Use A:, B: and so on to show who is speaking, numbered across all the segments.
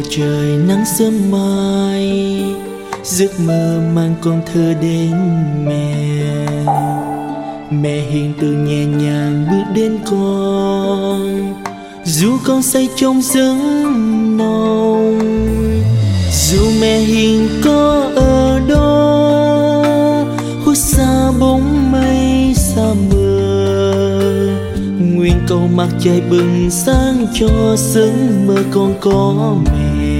A: trời nắng sớm mai, giấc mơ mang con thơ đến mẹ. Mẹ hiền từ nhẹ nhàng bước đến con, dù con say trong giấc nồng. Dù mẹ hiền có ở đó, khuất xa bóng mây xa mờ, nguyện cầu mặt trời bừng sáng cho giấc mơ con có mẹ.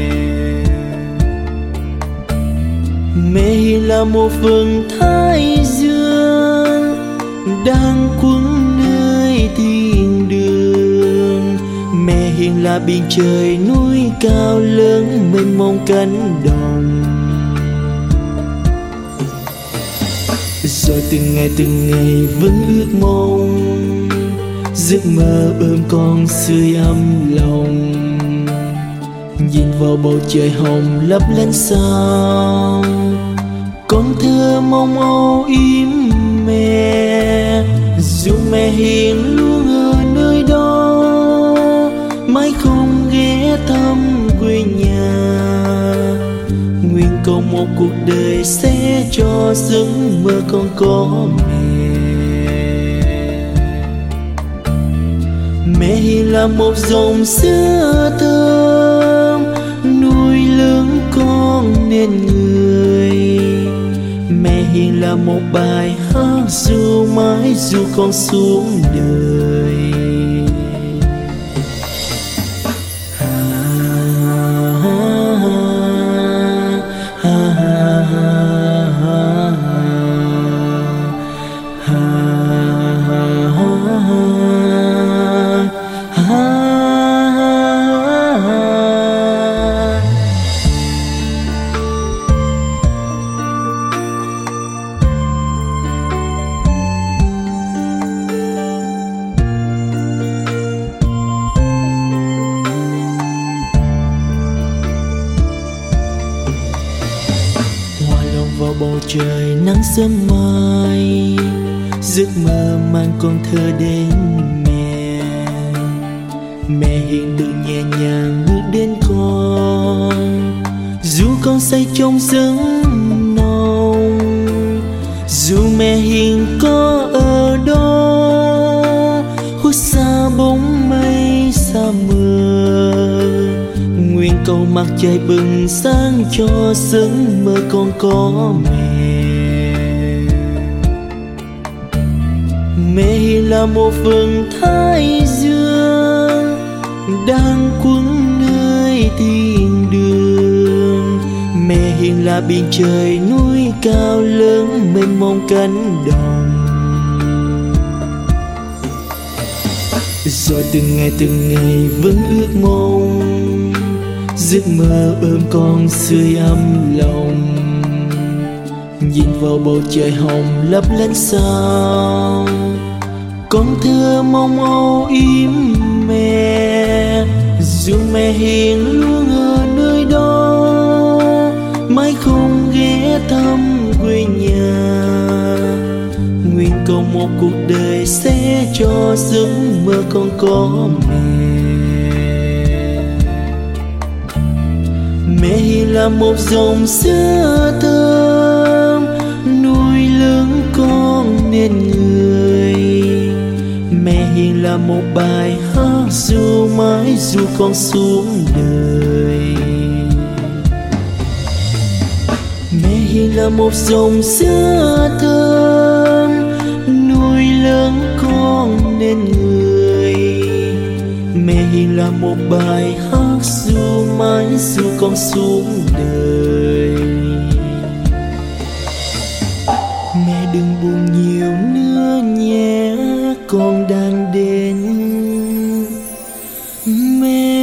A: Mẹ hiền là một vầng thái dương đang quấn nơi thiên đường. Mẹ hiền là biển trời núi cao lớn mênh mông cánh đồng. Rồi từng ngày vẫn ước mong, giấc mơ ôm con sưởi ấm lòng. Nhìn vào bầu trời hồng lấp lánh sao, con thơ mong âu yếm mẹ. Dù mẹ hiền luôn ở nơi đó, mãi không ghé thăm quê nhà. Nguyện cầu một cuộc đời sẽ cho giấc mơ con có mẹ. Mẹ hiền là một dòng sữa thơm nuôi lớn con nên người. Mẹ hiền là một bài hát ru mãi ru con xuống đời. Vào bầu trời nắng sớm mai, giấc mơ mang con thơ đến mẹ. Mẹ hiền từ nhẹ nhàng bước đến con, dù con say trong giấc nồng. Dù mẹ hiền có ở đó, khuất xa bóng mây xa mờ, nguyện cầu mặt trời bừng sáng cho giấc mơ con có mẹ. Mẹ hiền là một vầng thái dương đang quấn nơi thiên đường. Mẹ hiền là biển trời núi cao lớn mênh mông cánh đồng. Rồi từng ngày vẫn ước mong, giấc mơ ôm con sưởi ấm lòng. Nhìn vào bầu trời hồng lấp lánh sao, con thơ mong âu yếm mẹ. Dù mẹ hiền luôn ở nơi đó, mãi không ghé thăm quê nhà. Nguyện cầu một cuộc đời sẽ cho giấc mơ con có mẹ. Mẹ hiền là một dòng sữa thơm nuôi lớn con nên người. Mẹ hiền là một bài hát ru mãi ru con xuống đời. Mẹ hiền là một dòng sữa thơm nuôi lớn con nên người. Mẹ hiền là một bài hát ru mãi ru con xuống đời. Mẹ đừng buồn nhiều nữa nhé, con đang đến. Mẹ